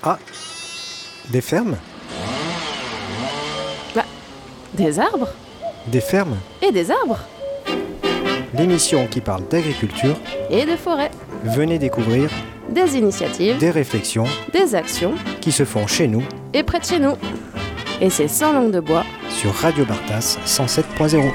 Ah, des fermes? Des arbres Des fermes? et des arbres L'émission qui parle d'agriculture. et de forêts. Venez découvrir Des initiatives, des réflexions des actions qui se font chez nous et près de chez nous. Et c'est sans langue de bois. sur Radio Bartas 107.0.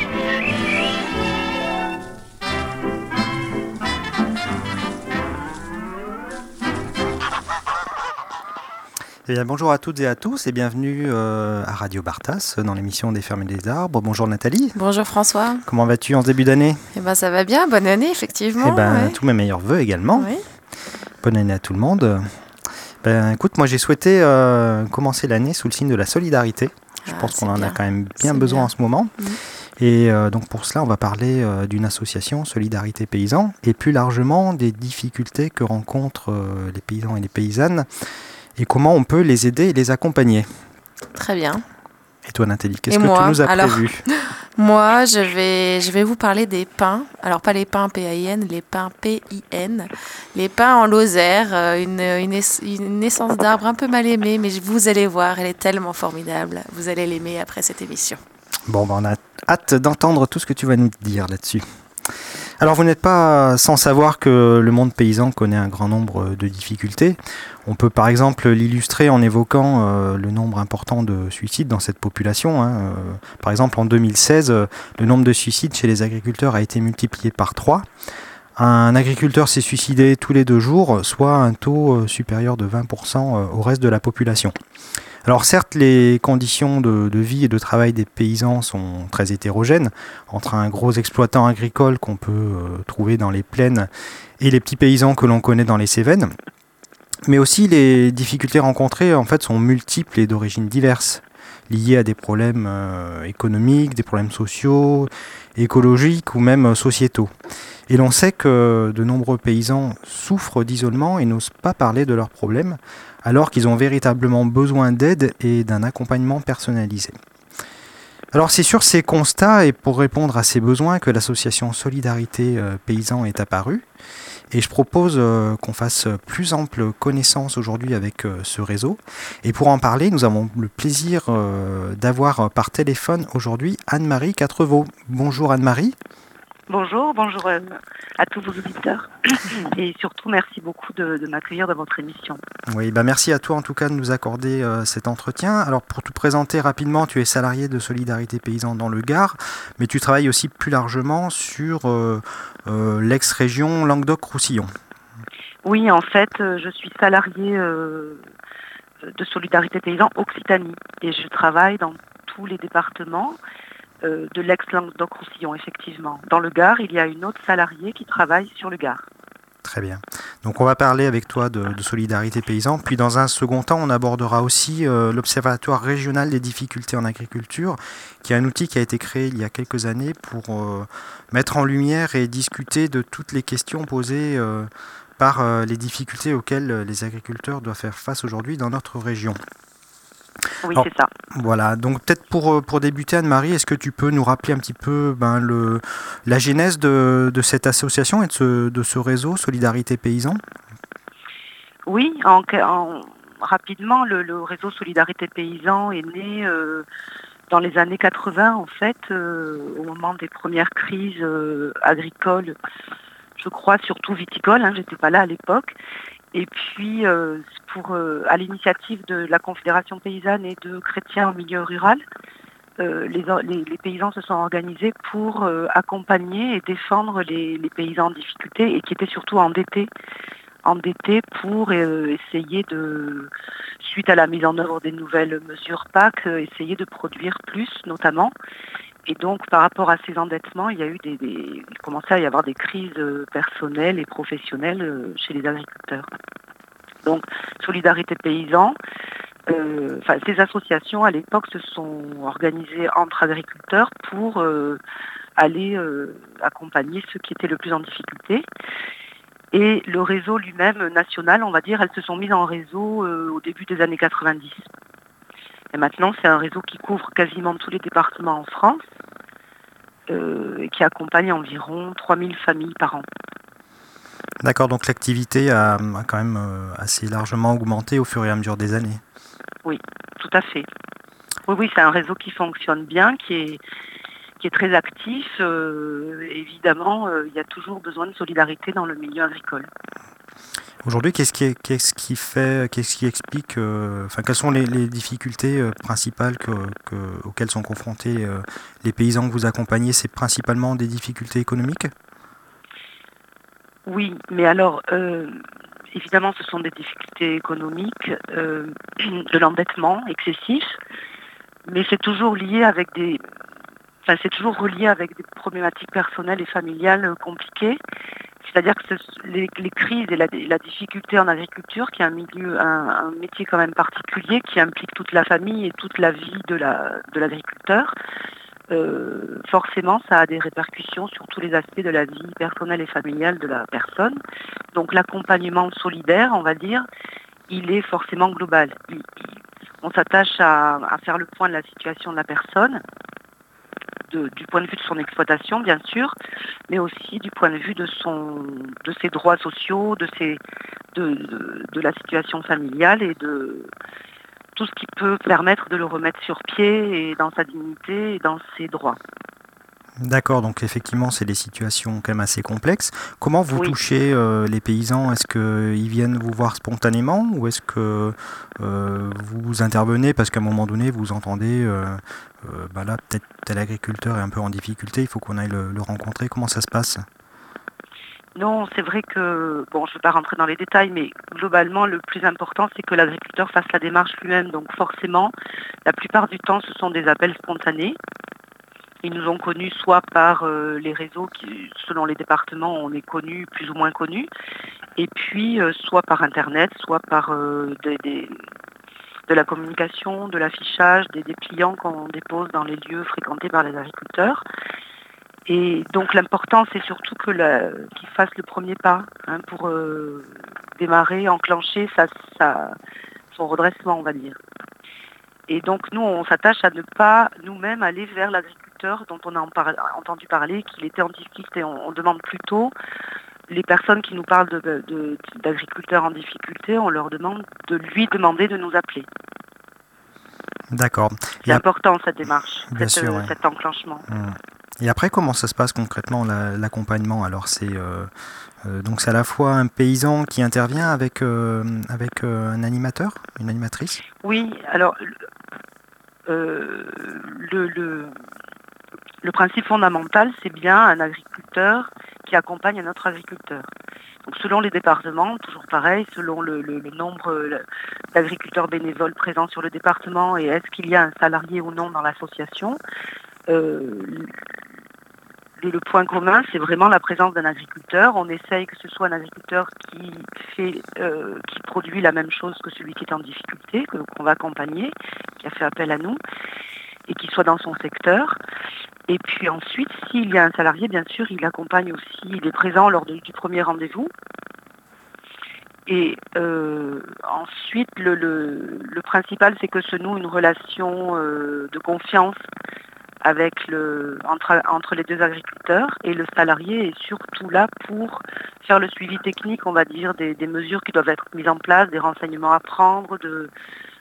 Eh bien, bonjour à toutes et à tous et bienvenue à Radio Bartas dans l'émission des fermes et des arbres. Bonjour Nathalie. Bonjour François. Comment vas-tu en ce début d'année? Eh ben ça va bien, bonne année effectivement. Eh ben, ouais. tous mes meilleurs vœux également. Oui. Bonne année à tout le monde. Ben, écoute, moi j'ai souhaité commencer l'année sous le signe de la solidarité. Je pense qu'on en a quand même bien besoin en ce moment. Et donc pour cela, on va parler d'une association, Solidarité Paysans, et plus largement des difficultés que rencontrent les paysans et les paysannes, et comment on peut les aider et les accompagner. Très bien. Et toi Nathalie, qu'est-ce Et que moi, tu nous as alors, prévu? Moi, je vais vous parler des pins. Alors, pas les pins P-A-I-N, les pins P-I-N. Les pins en Lozère, une essence d'arbre un peu mal aimée, mais vous allez voir, elle est tellement formidable. Vous allez l'aimer après cette émission. Bon, ben, on a hâte d'entendre tout ce que tu vas nous dire là-dessus. Alors, vous n'êtes pas sans savoir que le monde paysan connaît un grand nombre de difficultés. On peut par exemple l'illustrer en évoquant le nombre important de suicides dans cette population. Par exemple, en 2016, le nombre de suicides chez les agriculteurs a été multiplié par 3. Un agriculteur s'est suicidé tous les 2 jours, soit un taux supérieur de 20% au reste de la population. Alors certes, les conditions de vie et de travail des paysans sont très hétérogènes, entre un gros exploitant agricole qu'on peut trouver dans les plaines et les petits paysans que l'on connaît dans les Cévennes. Mais aussi, les difficultés rencontrées en fait, sont multiples et d'origines diverses, liées à des problèmes économiques, des problèmes sociaux, écologiques ou même sociétaux. Et l'on sait que de nombreux paysans souffrent d'isolement et n'osent pas parler de leurs problèmes, alors qu'ils ont véritablement besoin d'aide et d'un accompagnement personnalisé. Alors c'est sur ces constats et pour répondre à ces besoins que l'association Solidarité Paysans est apparue. Et je propose qu'on fasse plus ample connaissance aujourd'hui avec ce réseau. Et pour en parler, nous avons le plaisir d'avoir par téléphone aujourd'hui Anne-Marie Quatrevault. Bonjour Anne-Marie. Bonjour à tous vos auditeurs et surtout merci beaucoup de m'accueillir dans votre émission. Oui, merci à toi en tout cas de nous accorder cet entretien. Alors pour te présenter rapidement, tu es salarié de Solidarité Paysans dans le Gard, mais tu travailles aussi plus largement sur l'ex-région Languedoc-Roussillon. Oui, en fait, je suis salariée de Solidarité Paysans Occitanie et je travaille dans tous les départements de l'ex-Languedoc-Roussillon, effectivement. Dans le Gard, il y a une autre salariée qui travaille sur le Gard. Très bien. Donc on va parler avec toi de Solidarité Paysans, puis dans un second temps, on abordera aussi l'Observatoire régional des difficultés en agriculture, qui est un outil qui a été créé il y a quelques années pour mettre en lumière et discuter de toutes les questions posées par les difficultés auxquelles les agriculteurs doivent faire face aujourd'hui dans notre région. Oui, alors, c'est ça. Voilà, donc peut-être pour débuter, Anne-Marie, est-ce que tu peux nous rappeler un petit peu la genèse de cette association et de ce réseau Solidarité Paysans? Oui, rapidement, le réseau Solidarité Paysans est né dans les années 80, en fait, au moment des premières crises agricoles, je crois surtout viticoles, j'étais pas là à l'époque. Et puis, à l'initiative de la Confédération paysanne et de chrétiens en milieu rural, les paysans se sont organisés pour accompagner et défendre les paysans en difficulté et qui étaient surtout endettés pour essayer de, suite à la mise en œuvre des nouvelles mesures PAC, essayer de produire plus notamment. Et donc, par rapport à ces endettements, il commençait à y avoir des crises personnelles et professionnelles chez les agriculteurs. Donc, Solidarité Paysans, ces associations, à l'époque, se sont organisées entre agriculteurs pour aller accompagner ceux qui étaient le plus en difficulté. Et le réseau lui-même, national, on va dire, elles se sont mises en réseau au début des années 90. Et maintenant, c'est un réseau qui couvre quasiment tous les départements en France et qui accompagne environ 3000 familles par an. D'accord, donc l'activité a quand même assez largement augmenté au fur et à mesure des années. Oui, tout à fait. Oui, oui, c'est un réseau qui fonctionne bien, qui est très actif. Évidemment, il y a toujours besoin de solidarité dans le milieu agricole. Aujourd'hui, qu'est-ce qui explique, enfin, quelles sont les difficultés principales auxquelles sont confrontés les paysans que vous accompagnez? C'est principalement des difficultés économiques? Oui, mais alors, évidemment, ce sont des difficultés économiques, de l'endettement excessif, mais c'est toujours lié avec c'est toujours relié avec des problématiques personnelles et familiales compliquées. C'est-à-dire que les crises et la difficulté en agriculture, qui est un métier quand même particulier, qui implique toute la famille et toute la vie de l'agriculteur, forcément, ça a des répercussions sur tous les aspects de la vie personnelle et familiale de la personne. Donc l'accompagnement solidaire, on va dire, il est forcément global. On s'attache à faire le point de la situation de la personne, du point de vue de son exploitation, bien sûr, mais aussi du point de vue de ses droits sociaux, de la situation familiale et de tout ce qui peut permettre de le remettre sur pied et dans sa dignité et dans ses droits. D'accord, donc effectivement, c'est des situations quand même assez complexes. Comment vous Oui. touchez les paysans? Est-ce qu'ils viennent vous voir spontanément ou est-ce que vous intervenez parce qu'à un moment donné, vous entendez, là, peut-être tel agriculteur est un peu en difficulté, il faut qu'on aille le rencontrer. Comment ça se passe? Non, c'est vrai que, bon, je ne vais pas rentrer dans les détails, mais globalement, le plus important, c'est que l'agriculteur fasse la démarche lui-même. Donc forcément, la plupart du temps, ce sont des appels spontanés. Ils nous ont connus soit par les réseaux qui, selon les départements, on est connus, plus ou moins connus, et puis soit par Internet, soit par de la communication, de l'affichage, des pliants qu'on dépose dans les lieux fréquentés par les agriculteurs. Et donc l'important, c'est surtout qu'ils fassent le premier pas pour démarrer, enclencher son redressement, on va dire. Et donc nous, on s'attache à ne pas nous-mêmes aller vers l'agriculteur dont on a entendu parler, qu'il était en difficulté. On demande plutôt, les personnes qui nous parlent d'agriculteurs en difficulté, on leur demande de lui demander de nous appeler. D'accord. C'est important cette démarche, Bien sûr, ouais. cet enclenchement. Et après, comment ça se passe concrètement l'accompagnement? Alors donc c'est à la fois un paysan qui intervient avec un animateur, une animatrice? Oui, alors le principe fondamental, c'est bien un agriculteur qui accompagne un autre agriculteur. Donc selon les départements, toujours pareil, selon le nombre d'agriculteurs bénévoles présents sur le département et est-ce qu'il y a un salarié ou non dans l'association, le point commun, c'est vraiment la présence d'un agriculteur. On essaye que ce soit un agriculteur qui produit la même chose que celui qui est en difficulté, qu'on va accompagner, qui a fait appel à nous, et qui soit dans son secteur. Et puis ensuite, s'il y a un salarié, bien sûr, il accompagne aussi, il est présent lors du premier rendez-vous. Et ensuite, le principal, c'est que se noue une relation de confiance entre les deux agriculteurs, et le salarié est surtout là pour faire le suivi technique, on va dire, des mesures qui doivent être mises en place, des renseignements à prendre, de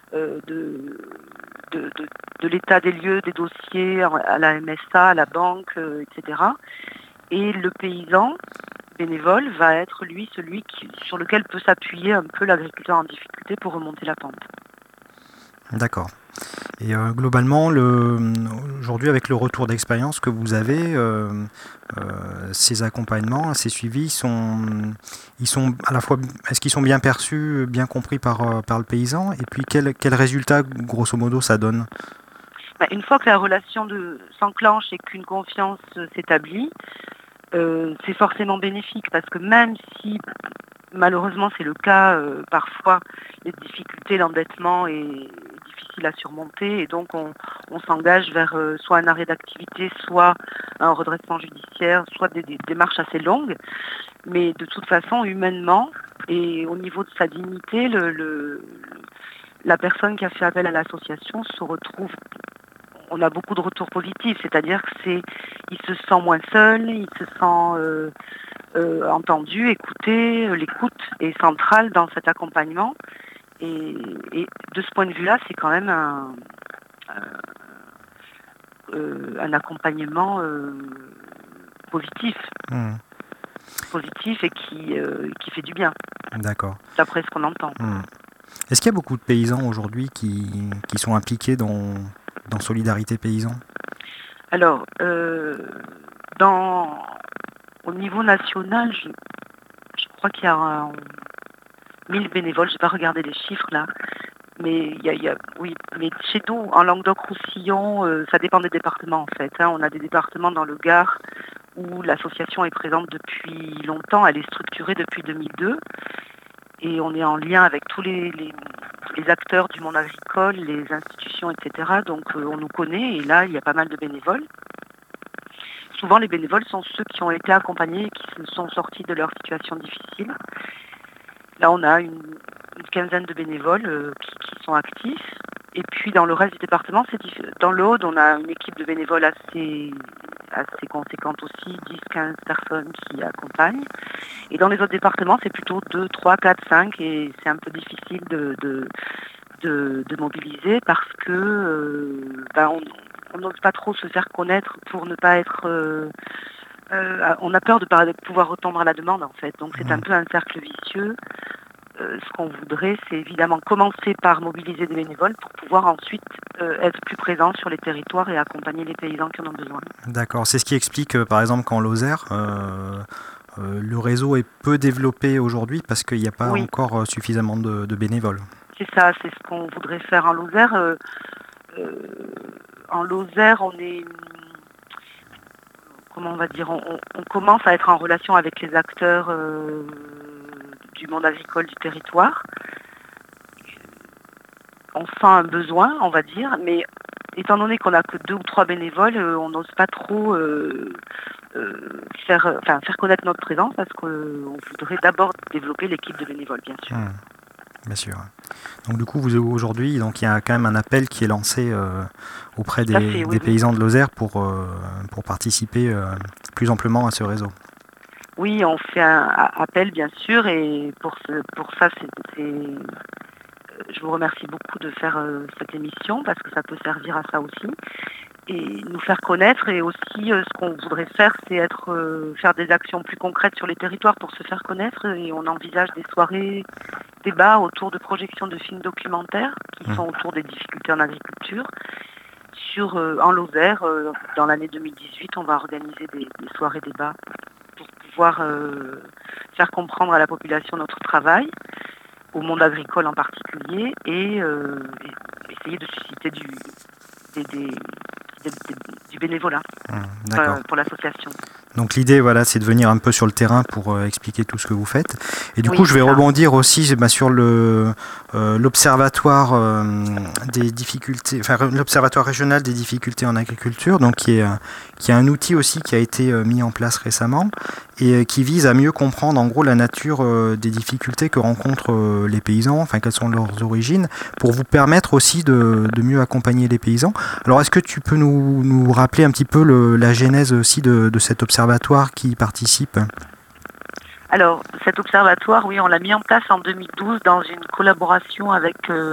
l'état des lieux, des dossiers à la MSA, à la banque, etc. Et le paysan bénévole va être lui celui sur lequel peut s'appuyer un peu l'agriculteur en difficulté pour remonter la pente. D'accord. Et globalement, aujourd'hui, avec le retour d'expérience que vous avez, ces accompagnements, ces suivis, ils sont à la fois, est-ce qu'ils sont bien perçus, bien compris par le paysan? Et puis, quel résultat, grosso modo, ça donne? Une fois que la relation s'enclenche et qu'une confiance s'établit, c'est forcément bénéfique, parce que même si malheureusement c'est le cas, parfois les difficultés, l'endettement est difficile à surmonter, et donc on s'engage vers soit un arrêt d'activité, soit un redressement judiciaire, soit des démarches assez longues. Mais de toute façon, humainement et au niveau de sa dignité, la personne qui a fait appel à l'association se retrouve. On a beaucoup de retours positifs, c'est-à-dire qu'il se sent moins seul, il se sent entendu, écouté. L'écoute est centrale dans cet accompagnement. Et de ce point de vue-là, c'est quand même un accompagnement positif. Positif et qui fait du bien. D'accord. D'après ce qu'on entend. Est-ce qu'il y a beaucoup de paysans aujourd'hui qui sont impliqués dans Solidarité Paysan ? Alors, au niveau national, je crois qu'il y a 1000 bénévoles. Je n'ai pas regardé les chiffres là. Mais oui, mais chez nous, en Languedoc-Roussillon, ça dépend des départements en fait. On a des départements dans le Gard où l'association est présente depuis longtemps. Elle est structurée depuis 2002. Et on est en lien avec tous les acteurs du monde agricole, les institutions, etc. Donc on nous connaît et là, il y a pas mal de bénévoles. Souvent, les bénévoles sont ceux qui ont été accompagnés et qui se sont sortis de leur situation difficile. Là, on a une quinzaine de bénévoles qui sont actifs. Et puis, dans le reste du département, dans le Aude, on a une équipe de bénévoles assez conséquente aussi, 10-15 personnes qui accompagnent. Et dans les autres départements, c'est plutôt 2, 3, 4, 5 et c'est un peu difficile de mobiliser parce que on n'ose pas trop se faire connaître pour ne pas être... on a peur de ne pas pouvoir répondre à la demande en fait. Donc c'est un peu un cercle vicieux. Ce qu'on voudrait, c'est évidemment commencer par mobiliser des bénévoles pour pouvoir ensuite être plus présent sur les territoires et accompagner les paysans qui en ont besoin. D'accord, c'est ce qui explique par exemple qu'en Lozère, le réseau est peu développé aujourd'hui parce qu'il n'y a pas encore suffisamment de bénévoles. C'est ça, c'est ce qu'on voudrait faire en Lozère. En Lozère, on est... Comment on va dire, on commence à être en relation avec les acteurs du monde agricole du territoire. On sent un besoin, on va dire, mais étant donné qu'on n'a que 2 ou 3 bénévoles, on n'ose pas trop faire connaître notre présence parce qu'on voudrait d'abord développer l'équipe de bénévoles, bien sûr. Bien sûr. Donc du coup, aujourd'hui, donc il y a quand même un appel qui est lancé auprès des paysans de Lozère pour participer plus amplement à ce réseau. Oui, on fait un appel, bien sûr, et pour ça, je vous remercie beaucoup de faire cette émission parce que ça peut servir à ça aussi et nous faire connaître. Et aussi, ce qu'on voudrait faire, c'est faire des actions plus concrètes sur les territoires pour se faire connaître. Et on envisage des soirées, débats autour de projections de films documentaires qui sont autour des difficultés en agriculture. En Lozère, dans l'année 2018, on va organiser des soirées débats pour pouvoir faire comprendre à la population notre travail, au monde agricole en particulier, et essayer de susciter du bénévolat pour l'association. Donc l'idée, c'est de venir un peu sur le terrain pour expliquer tout ce que vous faites. Et du coup, je vais rebondir aussi sur l'observatoire des difficultés, l'observatoire régional des difficultés en agriculture, donc qui est un outil aussi qui a été mis en place récemment et qui vise à mieux comprendre en gros la nature des difficultés que rencontrent les paysans, quelles sont leurs origines, pour vous permettre aussi de mieux accompagner les paysans. Alors est-ce que tu peux nous rappeler un petit peu la genèse aussi de cet observatoire qui participe ? Alors, cet observatoire, oui, on l'a mis en place en 2012 dans une collaboration avec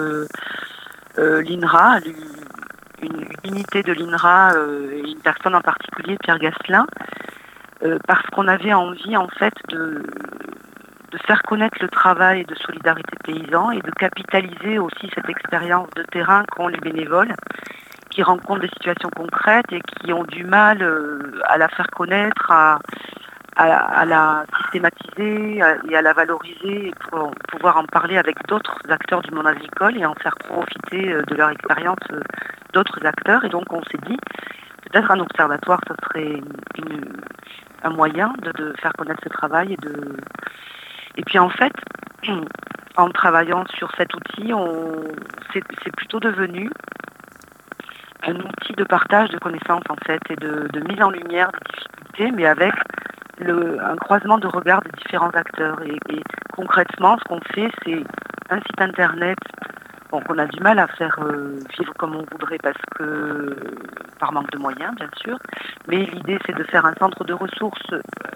l'INRA, une unité de l'INRA et une personne en particulier, Pierre Gasselin, parce qu'on avait envie, en fait, de faire connaître le travail de Solidarité Paysan et de capitaliser aussi cette expérience de terrain qu'ont les bénévoles qui rencontrent des situations concrètes et qui ont du mal à la faire connaître, à la systématiser et à la valoriser pour pouvoir en parler avec d'autres acteurs du monde agricole et en faire profiter de leur expérience d'autres acteurs. Et donc on s'est dit, peut-être un observatoire, ce serait un moyen de faire connaître ce travail. Et puis en fait, en travaillant sur cet outil, c'est plutôt devenu un outil de partage de connaissances en fait et de mise en lumière des difficultés, mais avec un croisement de regards des différents acteurs. Et concrètement, ce qu'on fait, c'est un site internet qu'on a du mal à faire vivre comme on voudrait parce que par manque de moyens, bien sûr. Mais l'idée, c'est de faire un centre de ressources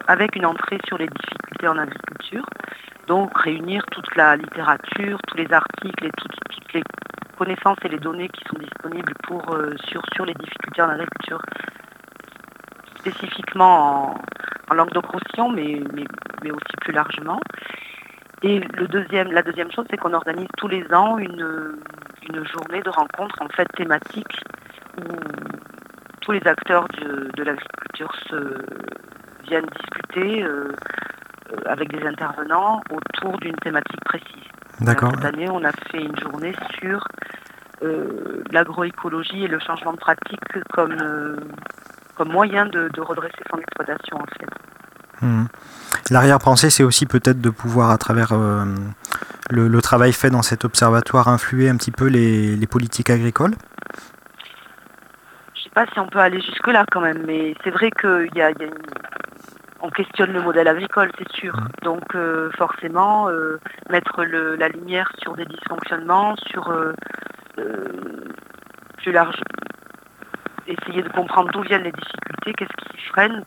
avec une entrée sur les difficultés en agriculture. Donc réunir toute la littérature, tous les articles et toutes les connaissances et les données qui sont disponibles sur les difficultés en agriculture, spécifiquement en Languedoc-Roussillon, mais aussi plus largement. Et la deuxième chose, c'est qu'on organise tous les ans une journée de rencontre en fait thématique où tous les acteurs de l'agriculture viennent discuter avec des intervenants autour d'une thématique précise. D'accord. Cette année, on a fait une journée sur l'agroécologie et le changement de pratique comme moyen de redresser son exploitation en fait. L'arrière-pensée, c'est aussi peut-être de pouvoir, à travers le travail fait dans cet observatoire, influer un petit peu les politiques agricoles. Je ne sais pas si on peut aller jusque-là quand même, mais c'est vrai on questionne le modèle agricole, c'est sûr. Donc forcément, mettre la lumière sur des dysfonctionnements, sur plus large, essayer de comprendre d'où viennent les difficultés, qu'est-ce qui freine,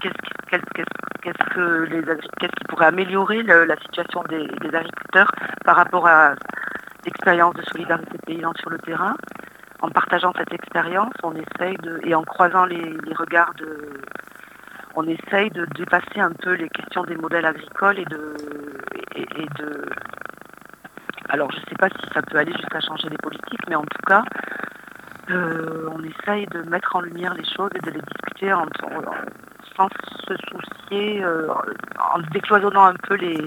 qu'est-ce qui pourrait améliorer la situation des agriculteurs par rapport à l'expérience de solidarité paysan sur le terrain. En partageant cette expérience, on essaye et en croisant les regards on essaye de dépasser un peu les questions des modèles agricoles alors je ne sais pas si ça peut aller jusqu'à changer les politiques, mais en tout cas, on essaye de mettre en lumière les choses et de les discuter sans se soucier, en décloisonnant un peu les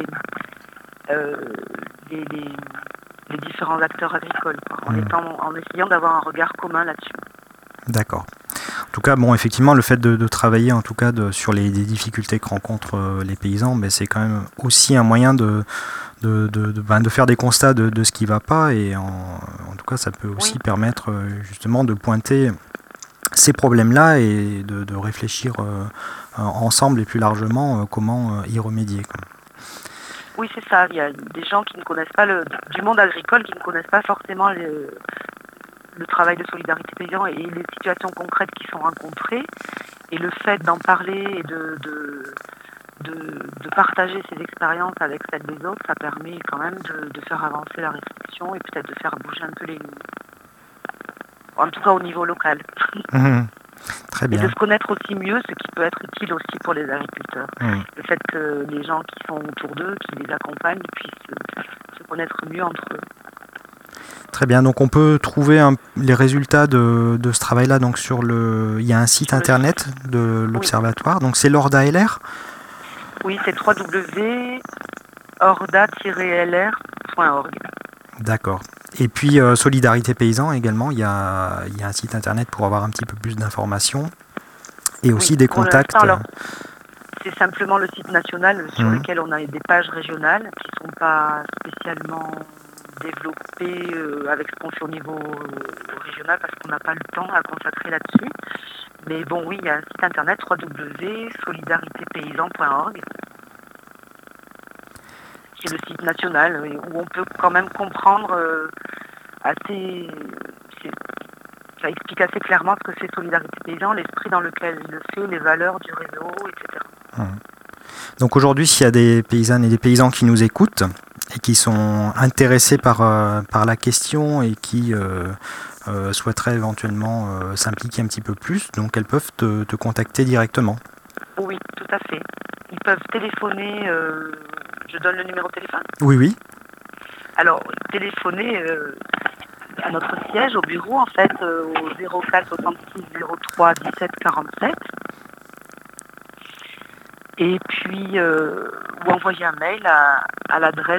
différents acteurs agricoles, en essayant d'avoir un regard commun là-dessus. D'accord. En tout cas, bon, effectivement, le fait de travailler en tout cas sur les difficultés que rencontrent les paysans, c'est quand même aussi un moyen de faire des constats de ce qui ne va pas, et en tout cas, ça peut aussi permettre justement de pointer ces problèmes-là et de réfléchir ensemble et plus largement comment y remédier, quoi. Oui, c'est ça. Il y a des gens qui ne connaissent pas du monde agricole, qui ne connaissent pas forcément le travail de solidarité paysan et les situations concrètes qui sont rencontrées. Et le fait d'en parler et de partager ses expériences avec celles des autres, ça permet quand même de faire avancer la réflexion et peut-être de faire bouger un peu les lignes. En tout cas au niveau local. Très bien. Et de se connaître aussi mieux, ce qui peut être utile aussi pour les agriculteurs. Le fait que les gens qui sont autour d'eux, qui les accompagnent, puissent se connaître mieux entre eux. Très bien, donc on peut trouver les résultats de ce travail-là. Donc il y a un site internet de l'Observatoire, donc c'est l'Orda-LR. Oui, c'est www.orda-lr.org. D'accord. Et puis Solidarité Paysan également, il y a un site internet pour avoir un petit peu plus d'informations et aussi des contacts. Alors, c'est simplement le site national sur lequel on a des pages régionales qui ne sont pas spécialement développées avec ce qu'on fait au niveau régional parce qu'on n'a pas le temps à consacrer là-dessus. Mais bon, oui, il y a un site internet www.solidaritépaysan.org. C'est le site national où on peut quand même comprendre ça explique assez clairement ce que c'est Solidarité Paysan, l'esprit dans lequel il le fait, les valeurs du réseau, etc. Donc aujourd'hui, s'il y a des paysannes et des paysans qui nous écoutent et qui sont intéressés par la question et qui souhaiteraient éventuellement s'impliquer un petit peu plus, donc elles peuvent te contacter directement. Oui, tout à fait. Ils peuvent téléphoner, je donne le numéro de téléphone ? Oui. Alors, téléphoner à notre siège, au bureau, en fait, au 04 66 03 17 47. Et puis, ou envoyer un mail à l'adresse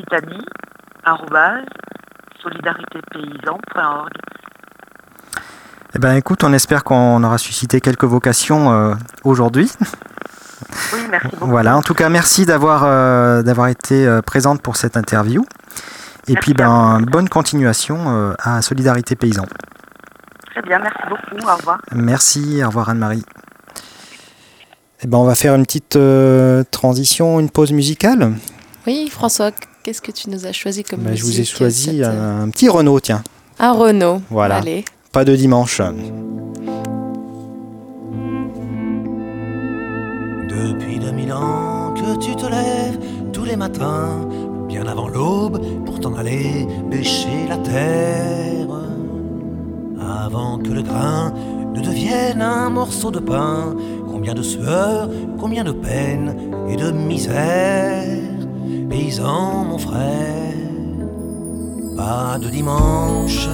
occitanie@solidaritépaysan.org. Eh bien, écoute, on espère qu'on aura suscité quelques vocations aujourd'hui. Oui, merci beaucoup. Voilà, en tout cas, merci d'avoir été présente pour cette interview. Et merci puis, bonne continuation à Solidarité Paysan. Très bien, merci beaucoup. Au revoir. Merci, au revoir Anne-Marie. Eh ben, on va faire une petite transition, une pause musicale. Oui, François, qu'est-ce que tu nous as choisi comme musique ? Je vous ai choisi un petit Renaud, tiens. Un Renaud, voilà. Allez. Pas de dimanche. De Depuis 2000 ans que tu te lèves tous les matins, bien avant l'aube, pour t'en aller bêcher la terre. Avant que le grain ne devienne un morceau de pain, combien de sueur, combien de peine et de misère. Paysan, mon frère, pas de dimanche,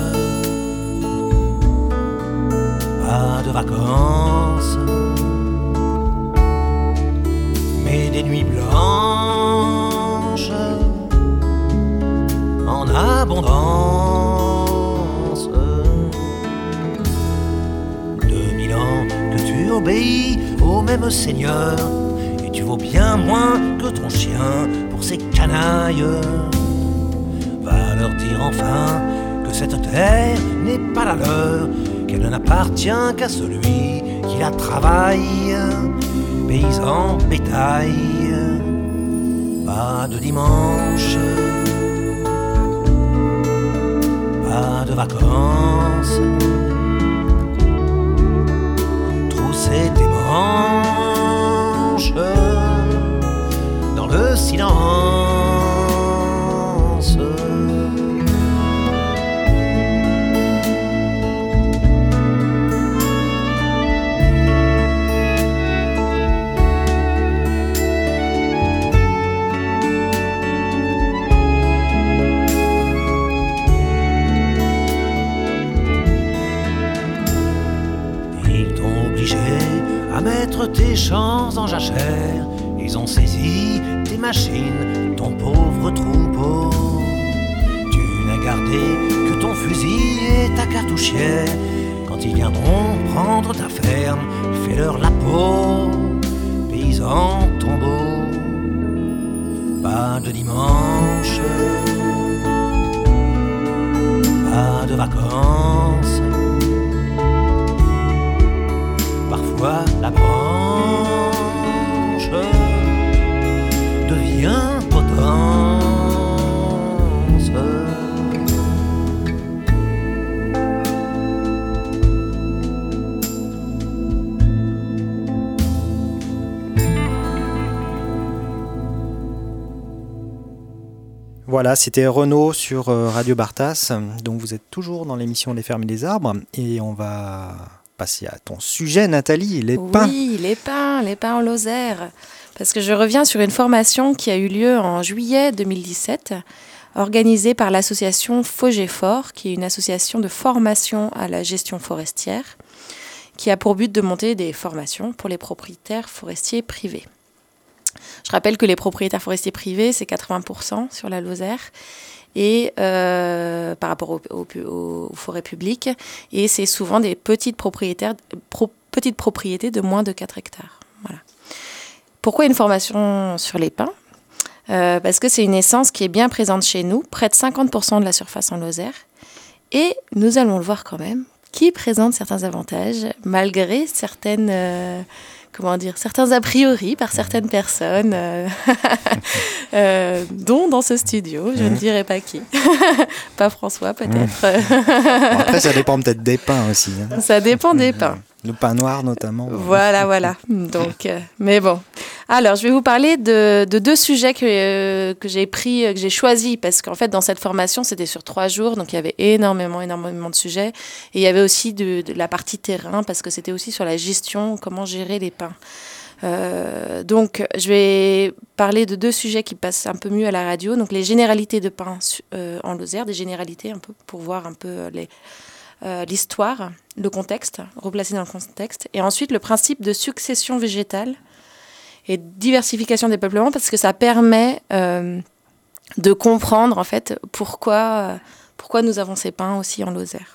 pas de vacances, mais des nuits blanches en abondance. 2000 ans que tu obéis au même Seigneur, et tu vaux bien moins que ton chien pour ces canailles. Va leur dire enfin que cette terre n'est pas la leur, qu'elle n'appartient qu'à celui qui la travaille. Paysan, bétail, pas de dimanche, pas de vacances, trousser tes manches dans le silence. À mettre tes champs en jachère, ils ont saisi tes machines, ton pauvre troupeau. Tu n'as gardé que ton fusil et ta cartouchière. Quand ils viendront prendre ta ferme, fais-leur la peau. Paysan, tombeau, pas de dimanche, pas de vacances. Parfois la branche devient potence. Voilà, c'était Renaud sur Radio Bartas. Donc vous êtes toujours dans l'émission Les Fermes et les Arbres et on va passer à ton sujet, Nathalie, les pins. Oui, les pins en Lozère. Parce que je reviens sur une formation qui a eu lieu en juillet 2017, organisée par l'association Fogéfort, qui est une association de formation à la gestion forestière, qui a pour but de monter des formations pour les propriétaires forestiers privés. Je rappelle que les propriétaires forestiers privés, c'est 80% sur la Lozère, et par rapport aux forêts publiques, et c'est souvent des petites propriétés de moins de 4 hectares. Voilà. Pourquoi une formation sur les pins ? Parce que c'est une essence qui est bien présente chez nous, près de 50% de la surface en Lozère, et nous allons le voir quand même, qui présente certains avantages, malgré certains a priori par certaines personnes, dont dans ce studio, je ne dirai pas qui. Pas François, peut-être. Bon, après, ça dépend peut-être des pins aussi. Hein. Ça dépend des pins. Le pin noir, notamment. Voilà. Donc, mais bon. Alors, je vais vous parler de 2 sujets que j'ai choisis, parce qu'en fait, dans cette formation, c'était sur 3 jours, donc il y avait énormément de sujets. Et il y avait aussi de la partie terrain, parce que c'était aussi sur la gestion, comment gérer les pins. Donc, je vais parler de 2 sujets qui passent un peu mieux à la radio. Donc, les généralités de pins en Lozère, des généralités un peu, pour voir un peu l'histoire, le contexte, replacer dans le contexte. Et ensuite, le principe de succession végétale et diversification des peuplements, parce que ça permet de comprendre, en fait, pourquoi nous avons ces pins aussi en Lozère.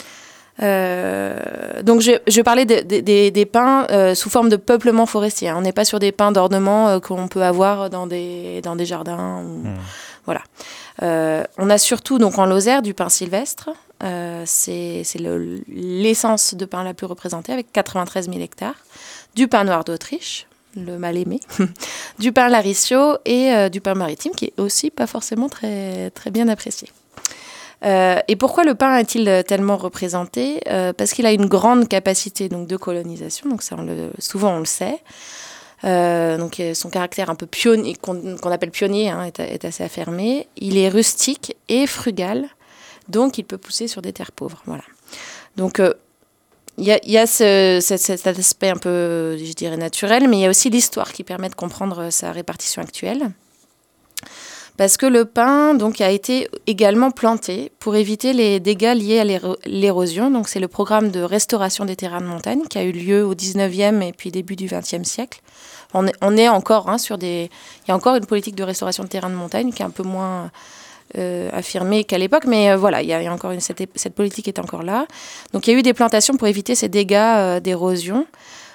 Donc, je parlais des pins sous forme de peuplement forestier. On n'est pas sur des pins d'ornement qu'on peut avoir dans des jardins. Voilà. On a surtout, donc, en Lozère, du pin sylvestre. C'est l'essence de pin la plus représentée, avec 93 000 hectares. Du pin noir d'Autriche, le mal aimé. Du pin laricio et du pin maritime, qui est aussi pas forcément très, très bien apprécié. Et pourquoi le pin est-il tellement représenté ? Parce qu'il a une grande capacité donc, de colonisation, donc ça, souvent on le sait. Donc son caractère un peu pionnier, qu'on appelle pionnier, est assez affirmé. Il est rustique et frugal, donc il peut pousser sur des terres pauvres. Voilà. Donc il y a cet aspect un peu, je dirais, naturel, mais il y a aussi l'histoire qui permet de comprendre sa répartition actuelle. Parce que le pin donc, a été également planté pour éviter les dégâts liés à l'érosion. Donc, c'est le programme de restauration des terrains de montagne qui a eu lieu au 19e et puis début du 20e siècle. On est encore sur des... Il y a encore une politique de restauration de terrains de montagne qui est un peu moins affirmée qu'à l'époque, mais voilà, il y a encore cette politique est encore là. Donc, il y a eu des plantations pour éviter ces dégâts d'érosion.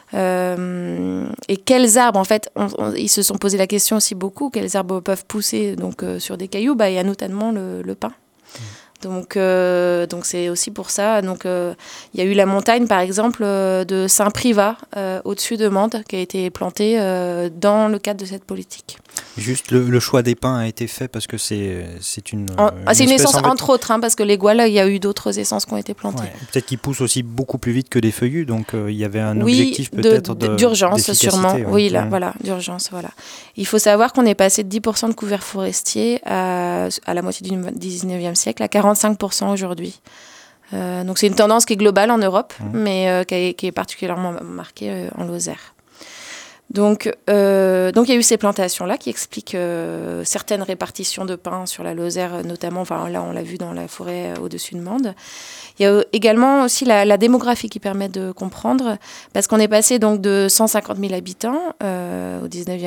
Et quels arbres, en fait, ils se sont posé la question aussi beaucoup, quels arbres peuvent pousser donc, sur des cailloux, il y a notamment le pin. Donc c'est aussi pour ça. Donc, il y a eu la montagne, par exemple, de Saint-Privat, au-dessus de Mende, qui a été plantée dans le cadre de cette politique. Juste, le choix des pins a été fait parce que c'est une c'est une essence, entre autres, parce que les gouales, il y a eu d'autres essences qui ont été plantées. Ouais, peut-être qu'ils poussent aussi beaucoup plus vite que des feuillus, donc il y avait un objectif peut-être d'urgence, sûrement. Ouais. Oui, là, voilà, d'urgence, voilà. Il faut savoir qu'on est passé de 10% de couverts forestiers à la moitié du 19e siècle à 45% aujourd'hui. Donc c'est une tendance qui est globale en Europe, mais qui est particulièrement marquée en Lozère. Donc il y a eu ces plantations-là qui expliquent certaines répartitions de pins sur la Lozère, notamment, là on l'a vu dans la forêt au-dessus de Mende. Il y a également aussi la démographie qui permet de comprendre, parce qu'on est passé donc de 150 000 habitants au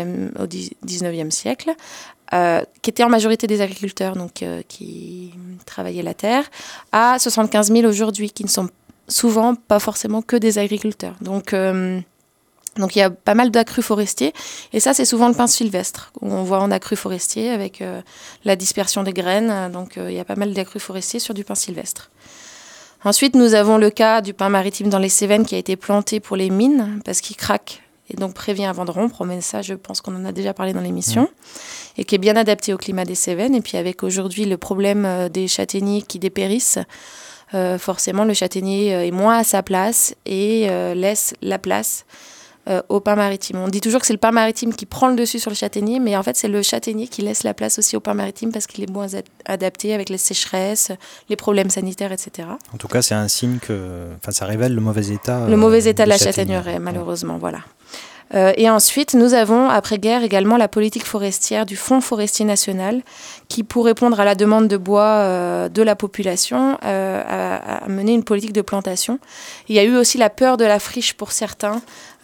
19e siècle, qui étaient en majorité des agriculteurs, donc qui travaillaient la terre, à 75 000 aujourd'hui, qui ne sont souvent pas forcément que des agriculteurs. Donc il y a pas mal d'accrus forestiers, et ça c'est souvent le pin sylvestre qu'on voit en accrus forestiers avec la dispersion des graines. Donc il y a pas mal d'accrus forestiers sur du pin sylvestre. Ensuite nous avons le cas du pin maritime dans les Cévennes qui a été planté pour les mines parce qu'il craque et donc prévient avant de rompre. Mais ça je pense qu'on en a déjà parlé dans l'émission, et qui est bien adapté au climat des Cévennes. Et puis avec aujourd'hui le problème des châtaigniers qui dépérissent, forcément le châtaignier est moins à sa place et laisse la place au pin maritime. On dit toujours que c'est le pin maritime qui prend le dessus sur le châtaignier, mais en fait c'est le châtaignier qui laisse la place aussi au pin maritime parce qu'il est moins adapté avec les sécheresses, les problèmes sanitaires, etc. En tout cas, c'est un signe que ça révèle le mauvais état. Le mauvais état de la châtaigneraie, malheureusement, voilà. Et ensuite, nous avons, après-guerre, également la politique forestière du Fonds forestier national qui, pour répondre à la demande de bois de la population, a mené une politique de plantation. Il y a eu aussi la peur de la friche pour certains,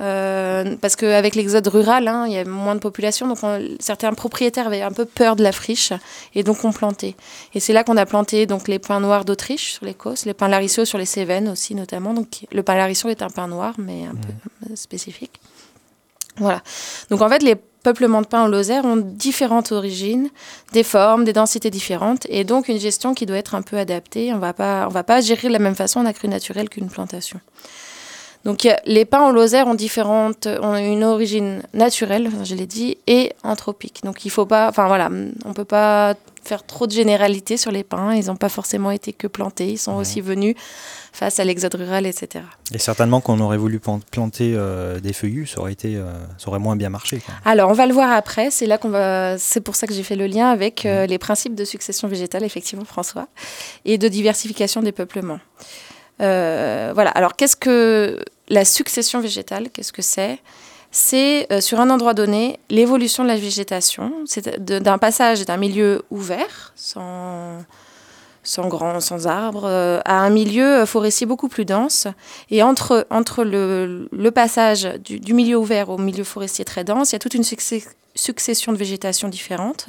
parce qu'avec l'exode rural, il y a moins de population, donc certains propriétaires avaient un peu peur de la friche, et donc ont planté. Et c'est là qu'on a planté donc, les pins noirs d'Autriche sur les Causses, les pins lariceaux sur les Cévennes aussi notamment. Donc, le pin lariceau est un pin noir, mais un peu spécifique. Voilà. Donc en fait, les peuplements de pins en Lozère ont différentes origines, des formes, des densités différentes, et donc une gestion qui doit être un peu adaptée. On va pas gérer de la même façon en accru naturel qu'une plantation. Donc les pins en Lozère ont une origine naturelle, je l'ai dit, et anthropique. Donc il faut pas, on peut pas faire trop de généralités sur les pins. Ils n'ont pas forcément été que plantés, ils sont aussi venus face à l'exode rural, etc. Et certainement qu'on aurait voulu planter des feuillus, ça aurait moins bien marché. Quoi. Alors on va le voir après. C'est pour ça que j'ai fait le lien avec les principes de succession végétale, effectivement, François, et de diversification des peuplements. Voilà. Alors, qu'est-ce que la succession végétale ? Qu'est-ce que c'est ? C'est, sur un endroit donné, l'évolution de la végétation. C'est d'un passage d'un milieu ouvert, sans arbres, à un milieu forestier beaucoup plus dense. Et entre le passage du milieu ouvert au milieu forestier très dense, il y a toute une succession de végétation différentes.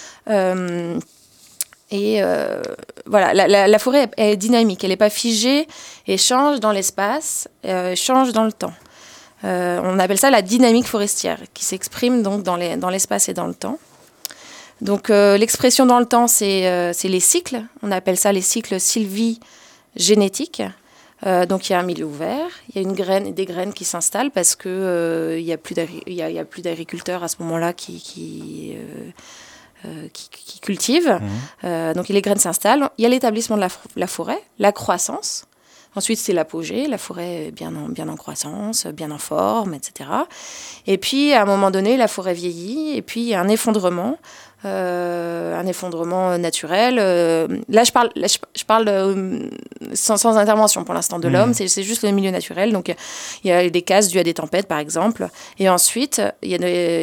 Voilà, la forêt est dynamique, elle n'est pas figée et change dans l'espace, change dans le temps. On appelle ça la dynamique forestière, qui s'exprime donc dans l'espace et dans le temps. Donc l'expression dans le temps, c'est les cycles. On appelle ça les cycles sylvigénétiques. Donc il y a un milieu ouvert, il y a des graines qui s'installent parce que il y a plus d'agriculteurs à ce moment-là qui cultivent. Donc les graines s'installent. Il y a l'établissement de la forêt, la croissance. Ensuite, c'est l'apogée, la forêt est bien en croissance, bien en forme, etc. Et puis, à un moment donné, la forêt vieillit, et puis il y a un effondrement naturel. Là, je parle sans intervention pour l'instant de l'homme, c'est juste le milieu naturel. Donc, il y a des casses dues à des tempêtes, par exemple. Et ensuite, il y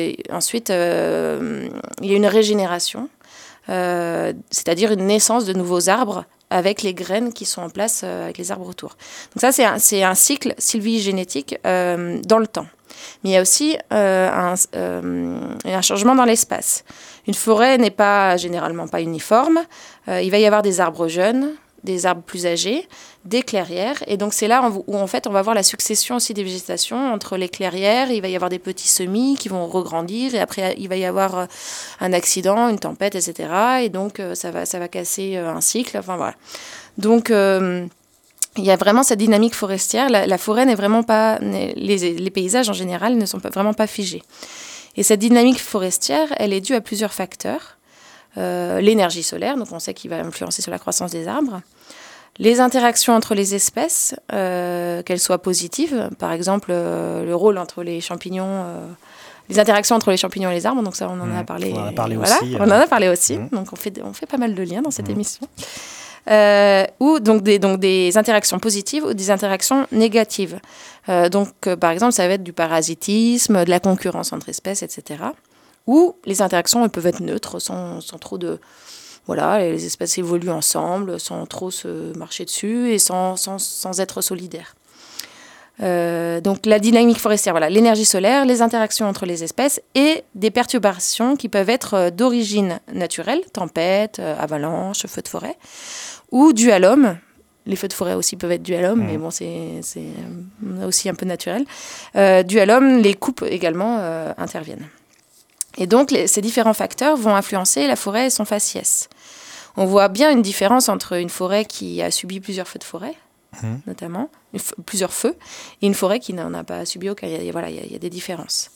a une régénération, c'est-à-dire une naissance de nouveaux arbres avec les graines qui sont en place, avec les arbres autour. Donc ça, c'est un cycle sylvigénétique dans le temps. Mais il y a aussi un changement dans l'espace. Une forêt n'est généralement pas uniforme. Il va y avoir des arbres jeunes, des arbres plus âgés, des clairières. Et donc, c'est là où en fait, on va voir la succession aussi des végétations entre les clairières. Il va y avoir des petits semis qui vont regrandir. Et après, il va y avoir un accident, une tempête, etc. Et donc, ça va casser un cycle. Enfin, voilà. Donc, il y a vraiment cette dynamique forestière. La forêt n'est vraiment pas... Les paysages, en général, ne sont vraiment pas figés. Et cette dynamique forestière, elle est due à plusieurs facteurs. L'énergie solaire, donc on sait qu'il va influencer sur la croissance des arbres. Les interactions entre les espèces, qu'elles soient positives. Par exemple, le rôle entre les champignons... les interactions entre les champignons et les arbres. Donc ça, on en a parlé. On en a parlé voilà, aussi. On en a parlé aussi. Donc on fait pas mal de liens dans cette émission. Ou donc des interactions positives ou des interactions négatives. Par exemple, ça va être du parasitisme, de la concurrence entre espèces, etc. Ou les interactions, elles peuvent être neutres, sans trop de... Voilà, les espèces évoluent ensemble, sans trop se marcher dessus et sans être solidaires. Donc la dynamique forestière, voilà, l'énergie solaire, les interactions entre les espèces et des perturbations qui peuvent être d'origine naturelle, tempêtes, avalanches, feux de forêt, ou dues à l'homme. Les feux de forêt aussi peuvent être dus à l'homme, mais bon, c'est aussi un peu naturel. Dues à l'homme, les coupes également interviennent. Et donc, ces différents facteurs vont influencer la forêt et son faciès. On voit bien une différence entre une forêt qui a subi plusieurs feux de forêt, notamment, plusieurs feux, et une forêt qui n'en a pas subi aucun. Il y a des différences.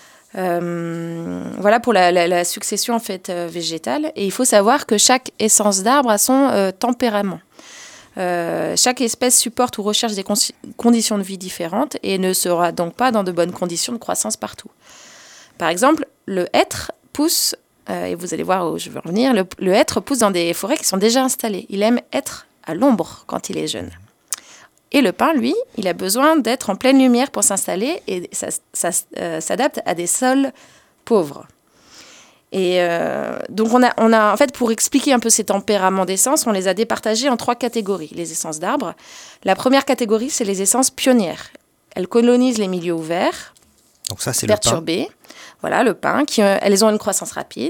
Voilà pour la succession en fait, végétale. Et il faut savoir que chaque essence d'arbre a son tempérament. Chaque espèce supporte ou recherche des conditions de vie différentes et ne sera donc pas dans de bonnes conditions de croissance partout. Par exemple, le hêtre pousse, et vous allez voir où je veux en venir, le hêtre pousse dans des forêts qui sont déjà installées. Il aime être à l'ombre quand il est jeune. Et le pin, lui, il a besoin d'être en pleine lumière pour s'installer et ça s'adapte à des sols pauvres. Et donc, on a, en fait, pour expliquer un peu ces tempéraments d'essence, on les a départagés en 3 catégories, les essences d'arbres. La première catégorie, c'est les essences pionnières. Elles colonisent les milieux ouverts, donc ça, c'est perturbés. Le pin. Voilà, le pin. Elles ont une croissance rapide,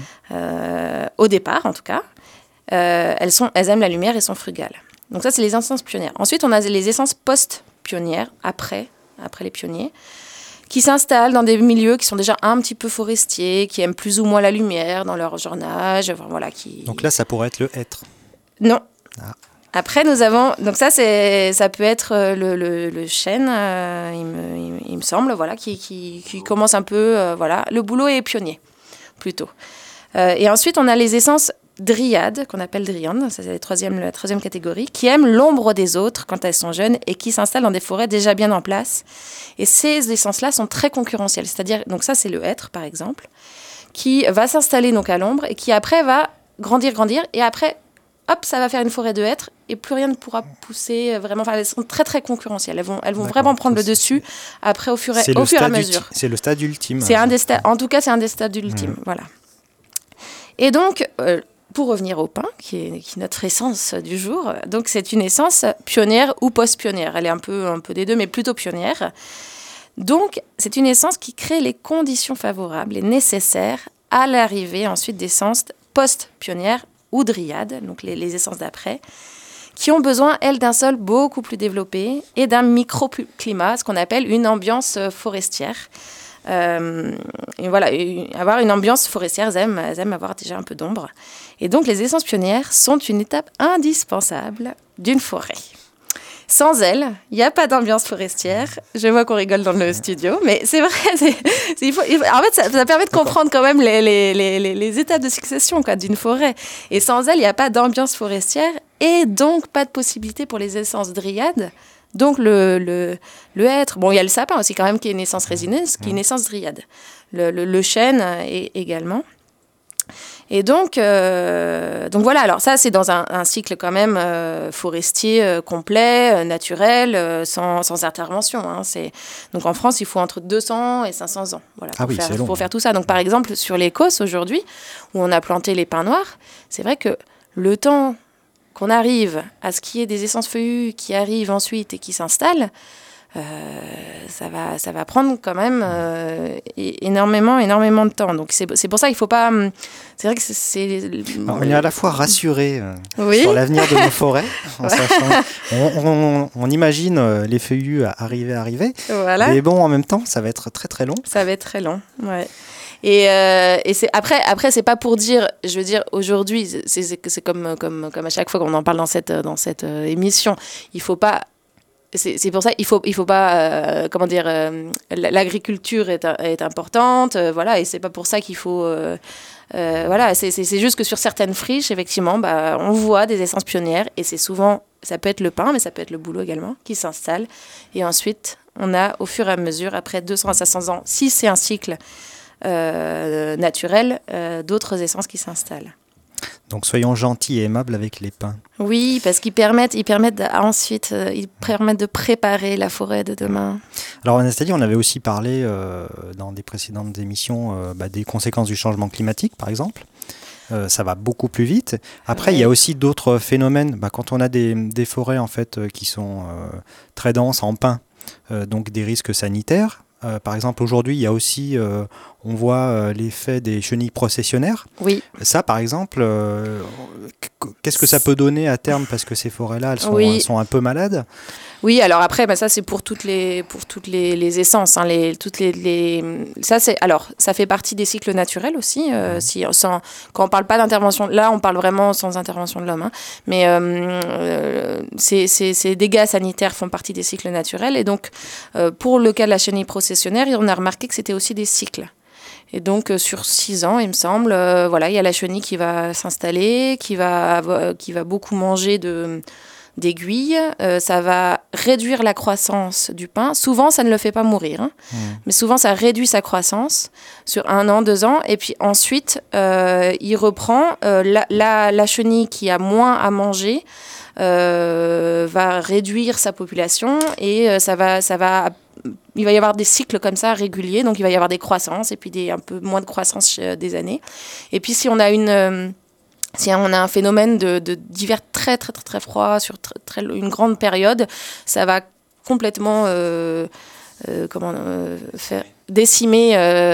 au départ en tout cas. Elles aiment la lumière et sont frugales. Donc ça, c'est les essences pionnières. Ensuite, on a les essences post-pionnières, après les pionniers, qui s'installent dans des milieux qui sont déjà un petit peu forestiers, qui aiment plus ou moins la lumière dans leur jornage. Enfin, voilà, Donc là, ça pourrait être le hêtre. Non. Ah. Après, nous avons... Donc ça peut être le chêne, il me semble, voilà, qui commence un peu... voilà. Le bouleau est pionnier, plutôt. Et ensuite, on a les essences dryades, qu'on appelle dryandes, ça c'est la troisième catégorie, qui aiment l'ombre des autres quand elles sont jeunes et qui s'installent dans des forêts déjà bien en place. Et ces essences-là sont très concurrentielles. C'est-à-dire, donc ça c'est le hêtre, par exemple, qui va s'installer donc à l'ombre et qui après va grandir, et après... hop, ça va faire une forêt de hêtres et plus rien ne pourra pousser vraiment. Enfin, elles sont très très concurrentielles. Elles vont vraiment prendre le dessus après au fur et à mesure. C'est le stade ultime. En tout cas, c'est un des stades ultimes. Voilà. Et donc, pour revenir au pin, qui est notre essence du jour, donc c'est une essence pionnière ou post-pionnière. Elle est un peu des deux, mais plutôt pionnière. Donc, c'est une essence qui crée les conditions favorables et nécessaires à l'arrivée ensuite d'essences post-pionnières ou dryades, donc les essences d'après, qui ont besoin, elles, d'un sol beaucoup plus développé et d'un microclimat, ce qu'on appelle une ambiance forestière. Et voilà, avoir une ambiance forestière, elles aiment avoir déjà un peu d'ombre. Et donc, les essences pionnières sont une étape indispensable d'une forêt. Sans elles, il n'y a pas d'ambiance forestière. Je vois qu'on rigole dans le studio, mais c'est vrai. En fait, ça permet de comprendre quand même les étapes de succession d'une forêt. Et sans elles, il n'y a pas d'ambiance forestière et donc pas de possibilité pour les essences dryades. Donc le hêtre, bon il y a le sapin aussi quand même qui est une essence résineuse, qui est une essence dryade. Le chêne également. Et donc voilà, alors ça c'est dans un cycle quand même forestier complet, naturel, sans intervention. Hein. Donc en France, il faut entre 200 et 500 ans pour faire tout ça. Donc par exemple, sur l'Écosse aujourd'hui, où on a planté les pins noirs, c'est vrai que le temps qu'on arrive à ce qu'il y ait des essences feuillues qui arrivent ensuite et qui s'installent, ça va prendre quand même énormément de temps. Donc c'est pour ça qu'il faut pas. C'est vrai que on est à la fois rassuré sur l'avenir de nos forêts, en sachant, on imagine les feuillus arriver. Voilà. Mais bon, en même temps, ça va être très très long. Ça va être très long, ouais. Et c'est après c'est pas pour dire, je veux dire aujourd'hui c'est comme à chaque fois qu'on en parle dans cette émission, il faut pas. C'est pour ça il faut pas l'agriculture est importante, voilà, et c'est pas pour ça qu'il faut voilà, c'est juste que sur certaines friches effectivement on voit des essences pionnières, et c'est souvent, ça peut être le pin mais ça peut être le bouleau également qui s'installe, et ensuite on a au fur et à mesure, après 200 à 500 ans, si c'est un cycle naturel, d'autres essences qui s'installent. Donc soyons gentils et aimables avec les pins. Oui, parce qu'ils permettent ensuite de préparer la forêt de demain. Alors Anastasie, on avait aussi parlé dans des précédentes émissions des conséquences du changement climatique, par exemple. Ça va beaucoup plus vite. Après, il y a aussi d'autres phénomènes. Quand on a des forêts en fait qui sont très denses en pins, donc des risques sanitaires. Par exemple, aujourd'hui, il y a aussi, on voit l'effet des chenilles processionnaires. Oui. Ça, par exemple, qu'est-ce que ça peut donner à terme, parce que ces forêts-là, elles sont un peu malades. Oui, alors après, ça c'est pour toutes les essences. Hein, ça fait partie des cycles naturels aussi. Quand on parle pas d'intervention, là on parle vraiment sans intervention de l'homme. Hein, mais ces dégâts sanitaires font partie des cycles naturels. Et donc, pour le cas de la chenille processionnaire, on a remarqué que c'était aussi des cycles. Et donc, sur 6 ans, il me semble, il y a la chenille qui va s'installer, qui va beaucoup manger d'aiguilles, ça va réduire la croissance du pin. Souvent, ça ne le fait pas mourir, hein. Mais souvent, ça réduit sa croissance sur 1 an, 2 ans. Et puis ensuite, il reprend. La chenille qui a moins à manger va réduire sa population, et il va y avoir des cycles comme ça réguliers. Donc, il va y avoir des croissances et puis un peu moins de croissance des années. Et puis, si on a un phénomène d'hiver très, très, très, très froid sur une grande période, ça va complètement faire décimer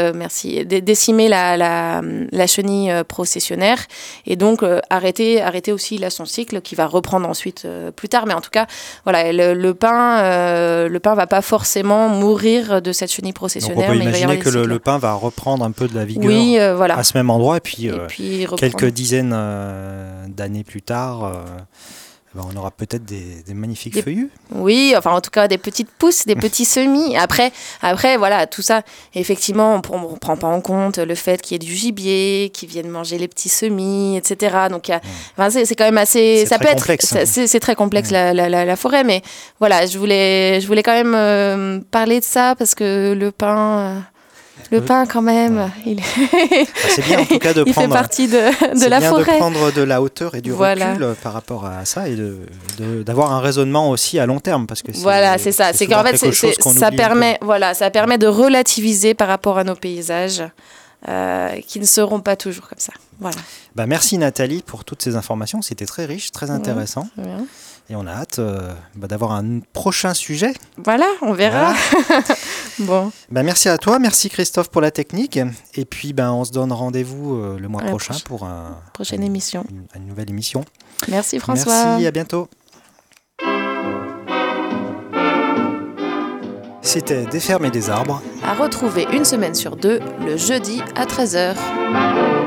la chenille processionnaire, et donc arrêter aussi son cycle, qui va reprendre ensuite plus tard. Mais en tout cas, voilà, le pin va pas forcément mourir de cette chenille processionnaire. Donc on peut imaginer que le pin va reprendre un peu de la vigueur à ce même endroit, et puis quelques dizaines d'années plus tard, on aura peut-être des magnifiques feuillus. Oui, enfin en tout cas des petites pousses, des petits semis. Après, voilà, tout ça, effectivement, on ne prend pas en compte le fait qu'il y ait du gibier qui vienne manger les petits semis, etc. Donc c'est quand même assez... C'est très complexe. C'est très complexe la forêt, mais voilà, je voulais quand même parler de ça, parce que le pin... Le pin, quand même, c'est bien en tout cas il fait partie de la forêt. C'est bien de prendre de la hauteur et du recul par rapport à ça, et d'avoir un raisonnement aussi à long terme, parce que c'est ça. C'est qu'en fait, ça permet de relativiser par rapport à nos paysages, qui ne seront pas toujours comme ça. Voilà. Merci Nathalie pour toutes ces informations. C'était très riche, très intéressant. Bien. Et on a hâte d'avoir un prochain sujet. Voilà, on verra. Voilà. Bon. Merci à toi, merci Christophe pour la technique. Et puis on se donne rendez-vous le mois prochain pour prochaine émission. Une nouvelle émission. Merci François. Merci, à bientôt. C'était Des fermes et des arbres. À retrouver une semaine sur 2, le jeudi à 13h.